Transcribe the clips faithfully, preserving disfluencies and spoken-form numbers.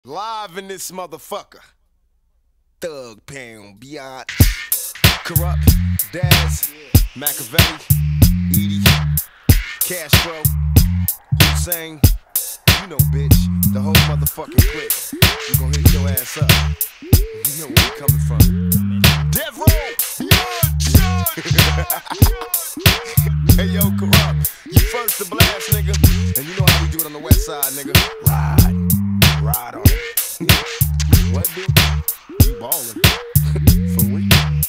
Live in this motherfucker. Thug Pound, Beyond, Corrupt, Daz, Machiavelli, Edie, Castro, Hussein. You know, bitch, the whole motherfucking clique. We gon' hit your ass up. You know where we coming from. Death Row, Young Chuck. Hey yo, Corrupt, you first to blast, nigga. And you know how we do it on the west side, nigga. Ride, ride on it. What, dude? You ballin'. For real.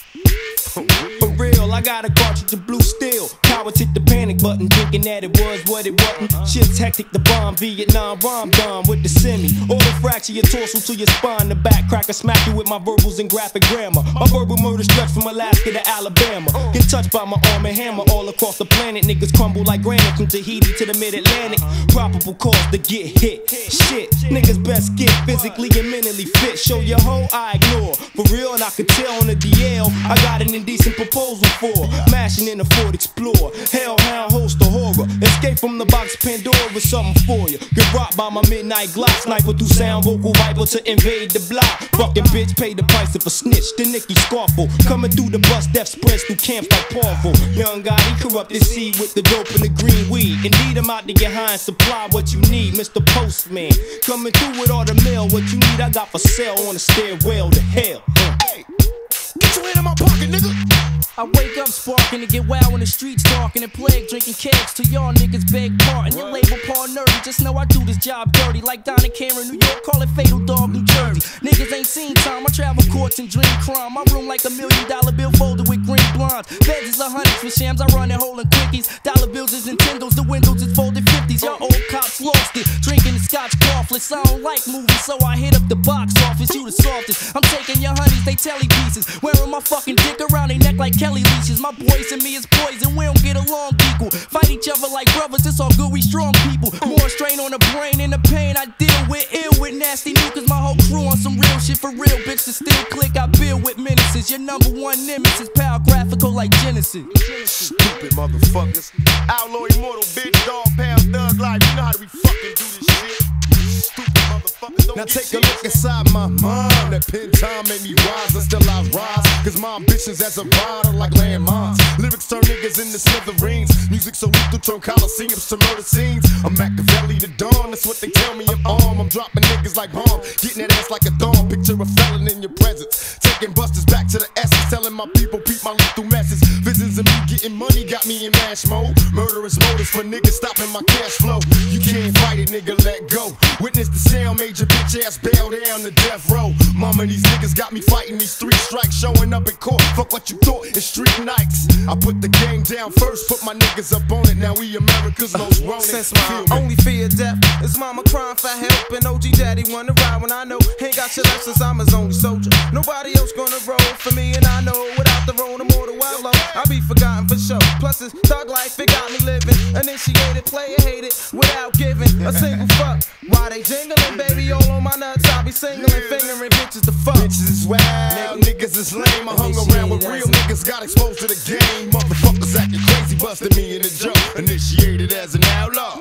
For real, I got a cartridge of blue steel. Cowards hit the panic button, thinking that it was what it wasn't. Shit's hectic, the bomb, Vietnam, Rom done with the semi. Auto fracture your torso to your spine, the back cracker smack you with my verbals and graphic grammar. My verbal murder stretch from Alaska to Alabama. Get touched by my arm and hammer all across the planet. Niggas crumble like granite from Tahiti to the mid-Atlantic. Probable cause to get hit. Shit, niggas best get physically and mentally fit. Show your hoe, I ignore. For real, and I can tell on the D L I got an indecent proposal for mashing in a Ford Explorer. Hellhound host of horror. Escape from the box Pandora with something for you. Get rocked by my midnight Glock. Sniper through sound, vocal viper to invade the block. Fucking bitch, pay the price of a snitch. The Nicky Scarful. Coming through the bus, death spreads through camps like Paulful. Young guy, he corrupted seed with the dope and the green weed. Indeed, I'm out to get high and supply what you need, Mister Postman. Coming through with all the mail. What you need, I got for sale on the stairwell to hell. Hey, get your hand in my pocket, nigga. I wake up sparking to get wild in the streets talking and plague drinking kegs till y'all niggas beg pardon. Your label Paul Nerdy, just know I do this job dirty like Donna Cameron, New York, call it Fatal Dog, New Jersey. Niggas ain't seen time, I travel courts and dream crime. My room like a million dollar bill folded with green blinds. Beds is a hundred for shams, I run and holding quickies. Dollar bills is Nintendos, the windows is folded fifties. Y'all old cops lost it, drinking the scotch coughless. I don't like movies, so I hit up the box office. You the softest, I'm taking your honeys, they telly pieces. Wearing my fucking dick around their neck like Kelly leashes. My boys and me is poison, we don't get along equal. Fight each other like brothers, it's all good, we strong people. More strain on the brain and the pain I deal with. Ill with nasty new, cause my whole crew on some real shit for real. Bitch, to still click, I build with menaces. Your number one nemesis, power graphical like Genesis. Stupid motherfuckers. Outlaw immortal, bitch, dog, pound, thug life. You know how we fucking do this shit. Stupid motherfuckers. Don't now take shit. a look inside my mind. That pen time made me rise, but still I rise. Cause my ambitions as a rider like landmines. Lyrics turn niggas into smithereens. Music so lethal turn coliseums to murder scenes. I'm Machiavelli the dawn, that's what they tell me I'm on. I'm dropping niggas like bombs, getting that ass like a thorn. Picture a felon in your presence, taking busters back to the essence. Telling my people, peep my lethal message. Visions of me getting money got me in mash mode. Murderous motives for niggas stopping my cash flow. You can't fight it, nigga, let go. Witness the sound, made your bitch ass bail down to death row. Mama, these niggas got me fighting these three strikes, showing up in court. Fuck what you thought, it's street nights. I put the game down first, put my niggas up on it. Now we America's most wanted. Since my only fear of death is mama crying for help, and O G daddy wanna ride when I know he ain't got your life since I'm his only soldier. Nobody else gonna roll for me, and I know without the road I'm more the well low. I be forgotten for sure. Plus it's thug life, it got me living. Initiated, player hated, without giving a single fuck. Why they jingling, baby, all on my nuts. I be singling, fingering bitches to fuck. Bitches is wild, niggas is lame. I hung around with real niggas, got exposed to the game. Motherfuckers acting crazy, busted me in the joke. Initiated as an outlaw.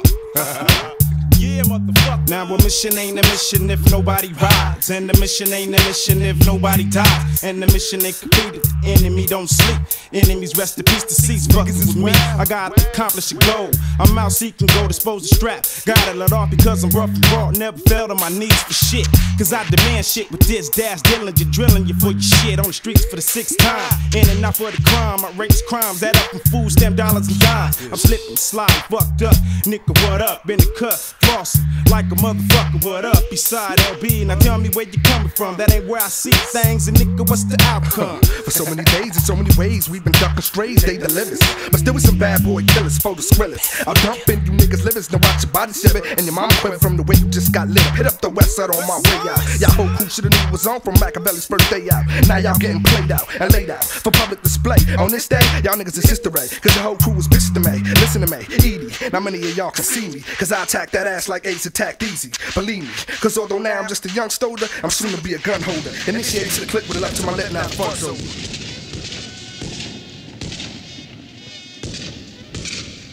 Yeah, motherfucker. Now a mission ain't a mission if nobody rides, and the mission ain't a mission if nobody dies, and the mission ain't completed. The enemy don't sleep. Enemies rest in peace, deceased fucking with me. I gotta accomplish a goal. I'm out seeking gold, dispose the strap. Gotta let off because I'm rough and raw. Never fell on my knees for shit. Cause I demand shit with this dash dealing. You're drilling you for your shit on the streets for the sixth time. In and out for the crime. I rates crimes that up from food stamp dollars and dimes. I'm slipping, sliding, fucked up. Nigga, what up? In the cut, flossing like a motherfucker. What up? Beside L B. Now tell me where you coming from. That ain't where I see things. And nigga, what's the outcome? For so many days and so many ways, we've been ducking strays, they delivers. But still we some bad boy killers for the squillers. I'll dump in you niggas livers, now watch your body shiver. And your mama quit from the way you just got lit up. Hit up the west side on my way out. Y'all whole crew shoulda knew was on from Machiavelli's first day out. Now y'all getting played out and laid out for public display. On this day, y'all niggas is history. Cause the whole crew was bitches to me. Listen to me, Edie. Not many of y'all can see me. Cause I attack that ass like Ace attacked Easy. Believe me. Cause although now I'm just a young stoner, I'm soon to be a gun holder. Initiated to the click with it up to my left, now front shoulder.